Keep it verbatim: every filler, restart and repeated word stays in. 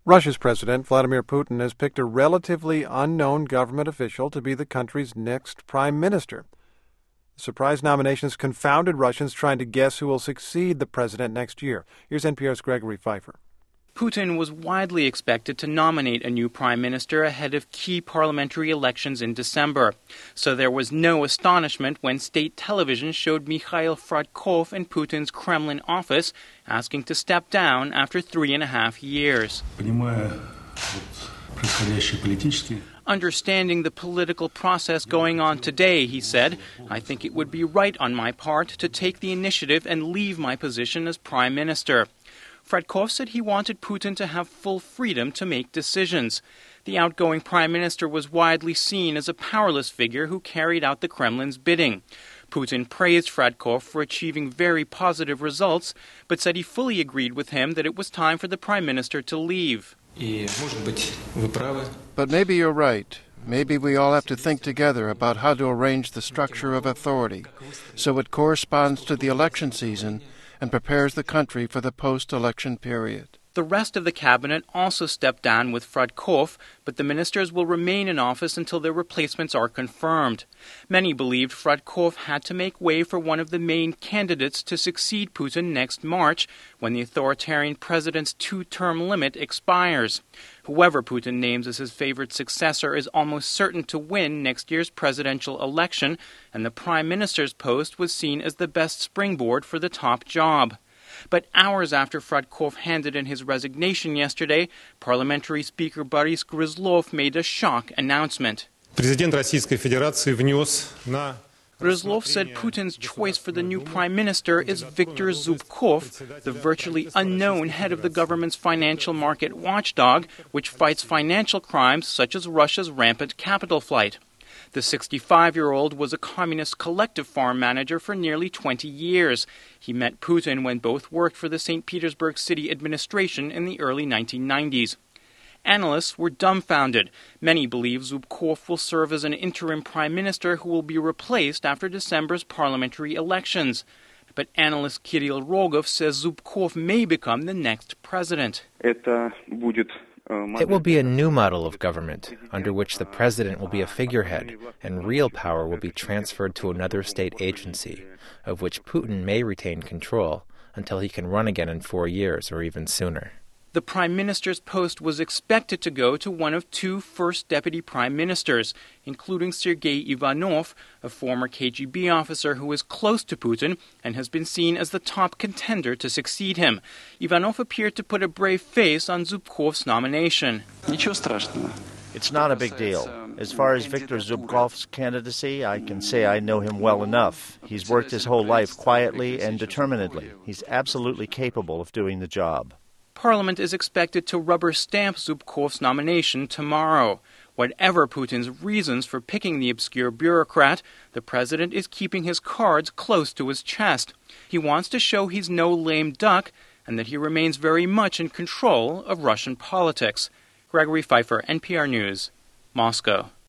Russia's President Vladimir Putin has picked a relatively unknown government official to be the country's next prime minister. The surprise nomination has confounded Russians trying to guess who will succeed the president next year. Here's N P R's Gregory Pfeiffer. Putin was widely expected to nominate a new prime minister ahead of key parliamentary elections in December. So there was no astonishment when state television showed Mikhail Fradkov in Putin's Kremlin office asking to step down after three and a half years. Understanding the political process going on today, he said, I think it would be right on my part to take the initiative and leave my position as prime minister. Fradkov said he wanted Putin to have full freedom to make decisions. The outgoing prime minister was widely seen as a powerless figure who carried out the Kremlin's bidding. Putin praised Fradkov for achieving very positive results, but said he fully agreed with him that it was time for the prime minister to leave. But maybe you're right. Maybe we all have to think together about how to arrange the structure of authority so it corresponds to the election season and prepares the country for the post-election period. The rest of the cabinet also stepped down with Fradkov, but the ministers will remain in office until their replacements are confirmed. Many believed Fradkov had to make way for one of the main candidates to succeed Putin next March, when the authoritarian president's two-term limit expires. Whoever Putin names as his favorite successor is almost certain to win next year's presidential election, and the prime minister's post was seen as the best springboard for the top job. But hours after Fradkov handed in his resignation yesterday, Parliamentary Speaker Boris Gryzlov made a shock announcement. Gryzlov said Putin's choice for the new prime minister is Viktor Zubkov, the virtually unknown head of the government's financial market watchdog, which fights financial crimes such as Russia's rampant capital flight. The sixty-five-year-old was a communist collective farm manager for nearly twenty years. He met Putin when both worked for the Saint Petersburg city administration in the early nineteen nineties. Analysts were dumbfounded. Many believe Zubkov will serve as an interim prime minister who will be replaced after December's parliamentary elections. But analyst Kirill Rogov says Zubkov may become the next president. It will be a new model of government, under which the president will be a figurehead, and real power will be transferred to another state agency, of which Putin may retain control until he can run again in four years or even sooner. The prime minister's post was expected to go to one of two first deputy prime ministers, including Sergei Ivanov, a former K G B officer who is close to Putin and has been seen as the top contender to succeed him. Ivanov appeared to put a brave face on Zubkov's nomination. It's not a big deal. As far as Viktor Zubkov's candidacy, I can say I know him well enough. He's worked his whole life quietly and determinedly. He's absolutely capable of doing the job. Parliament is expected to rubber stamp Zubkov's nomination tomorrow. Whatever Putin's reasons for picking the obscure bureaucrat, the president is keeping his cards close to his chest. He wants to show he's no lame duck and that he remains very much in control of Russian politics. Gregory Pfeiffer, N P R News, Moscow.